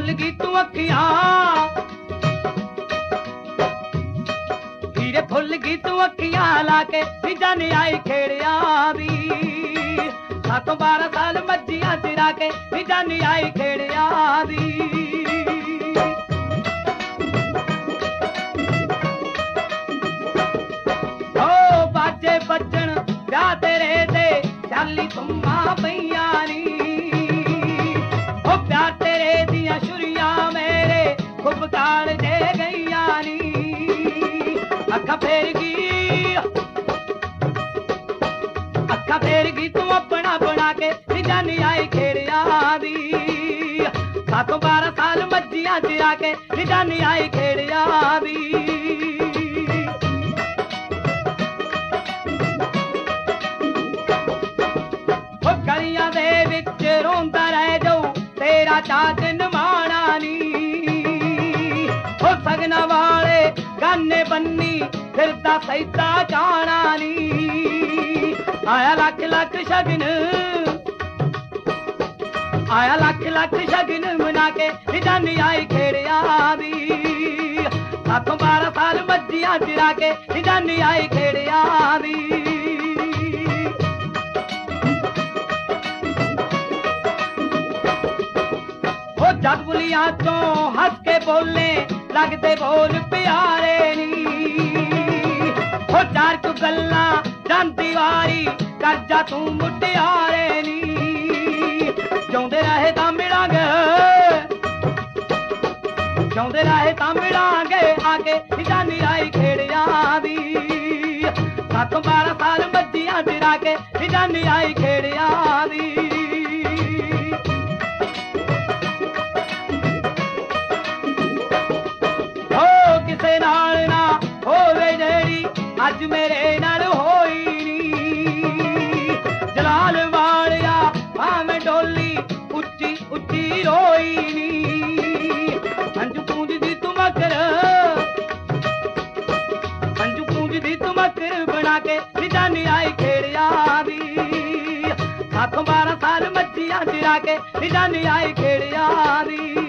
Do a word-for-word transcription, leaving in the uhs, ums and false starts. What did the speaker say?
भुल गई तू अखियां हीरे भुल गई तू अखियां लाके नी जाने आई खेड़िया दी सातों बारह साल मज्जियां चिरा के नी जाने आई खेड़िया दी ओ बाजे बजन प्या तेरे दे चाली तुम्मा पईया नी ओ प्या तेरे दियां छुरियां मेरे खूब काल दे गईया नी अखा फेर गई अखा फेर गई तू अपना बना के नी जानी आई खेड़िया दी सातों बारह साल मज्जियां चिरा के नी जानी आई खेड़िया दी गलियां दे विच रोंदा रह जाऊं तेरा चाचन माना नी हो सगना वाले गाने बन्नी फिरदा सैदा जाना नी आया लख लख शगन आया लख लख शगन मना के जानी आई खेड़िया दी सातों बारह साल मज्जियां चिरा के जानी आई खेड़िया दी जद बुलिया तो हंस के बोले लगते बोल प्यारे नी हो चार कु गल्ला जानती वारी कर जा तू मुटियारे नी जाउंदे रहे तां मिलांगे जाउंदे रहे तां मिलांगे आके जानी आई खेड़िया दी सातों बारह साल मज्जियां चिरा के जानी आई खेड़िया दी किसे नाल ना होवे जेड़ी अज मेरे नाल होई नी जलाल वालिया भावें डोली उच्ची उच्ची रोई नी अंजू पूंजदी तू मकर अंजू पूंजदी तू मकर बना के जानी आई खेड़िया दी सातों बारह साल मज्जियां चिरा के जानी आई खेड़िया दी